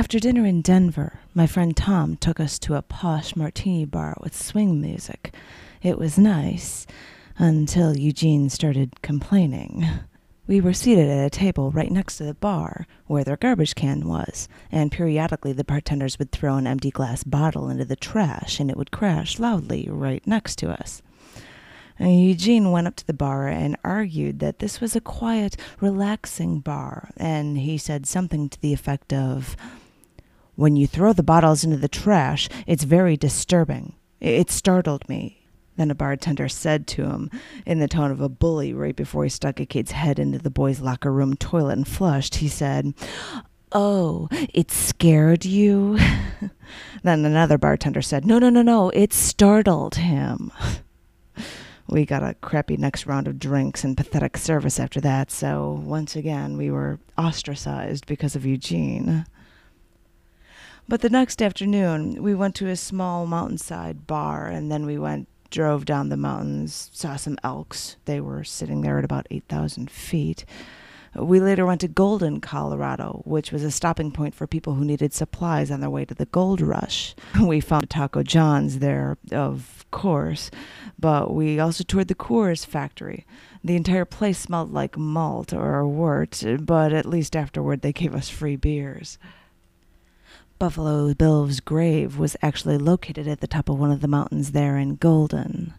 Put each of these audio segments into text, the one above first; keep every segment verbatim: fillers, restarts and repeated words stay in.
After dinner in Denver, my friend Tom took us to a posh martini bar with swing music. It was nice, until Eugene started complaining. We were seated at a table right next to the bar, where their garbage can was, and periodically the bartenders would throw an empty glass bottle into the trash, and it would crash loudly right next to us. Eugene went up to the bar and argued that this was a quiet, relaxing bar, and he said something to the effect of, "When you throw the bottles into the trash, it's very disturbing. It startled me." Then a bartender said to him, in the tone of a bully right before he stuck a kid's head into the boys' locker room toilet and flushed, he said, "Oh, it scared you?" Then another bartender said, "No, no, no, no, it startled him." We got a crappy next round of drinks and pathetic service after that, so once again we were ostracized because of Eugene. But the next afternoon, we went to a small mountainside bar, and then we went, drove down the mountains, saw some elks. They were sitting there at about eight thousand feet. We later went to Golden, Colorado, which was a stopping point for people who needed supplies on their way to the gold rush. We found Taco John's there, of course, but we also toured the Coors factory. The entire place smelled like malt or wort, but at least afterward they gave us free beers. Buffalo Bill's grave was actually located at the top of one of the mountains there in Golden.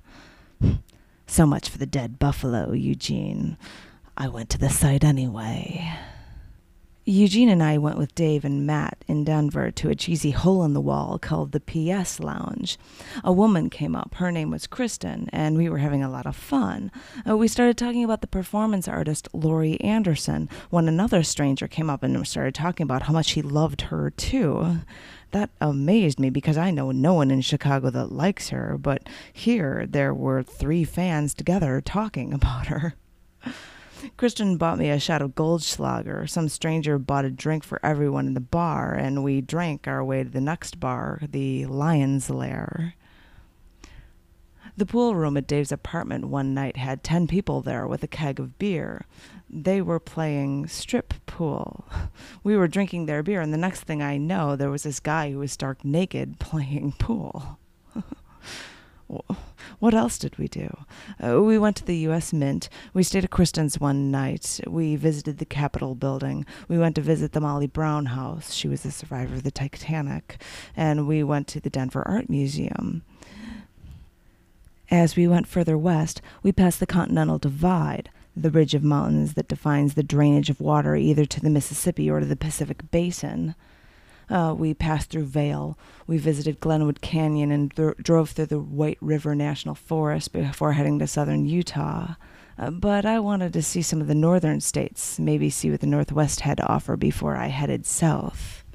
So much for the dead buffalo, Eugene. I went to the site anyway. Eugene and I went with Dave and Matt in Denver to a cheesy hole-in-the-wall called the P S Lounge. A woman came up. Her name was Kristen, and we were having a lot of fun. Uh, we started talking about the performance artist Laurie Anderson when another stranger came up and started talking about how much he loved her, too. That amazed me because I know no one in Chicago that likes her, but here there were three fans together talking about her. Kristen bought me a shot of Goldschlager. Some stranger bought a drink for everyone in the bar, and we drank our way to the next bar, the Lion's Lair. The pool room at Dave's apartment one night had ten people there with a keg of beer. They were playing strip pool. We were drinking their beer, and the next thing I know, there was this guy who was stark naked playing pool. What else did we do? Uh, we went to the U S Mint. We stayed at Kristen's one night. We visited the Capitol building. We went to visit the Molly Brown house. She was the survivor of the Titanic. And we went to the Denver Art Museum. As we went further west, we passed the Continental Divide, the ridge of mountains that defines the drainage of water either to the Mississippi or to the Pacific Basin. Uh, we passed through Vail. We visited Glenwood Canyon and th- drove through the White River National Forest before heading to southern Utah. Uh, but I wanted to see some of the northern states, maybe see what the Northwest had to offer before I headed south.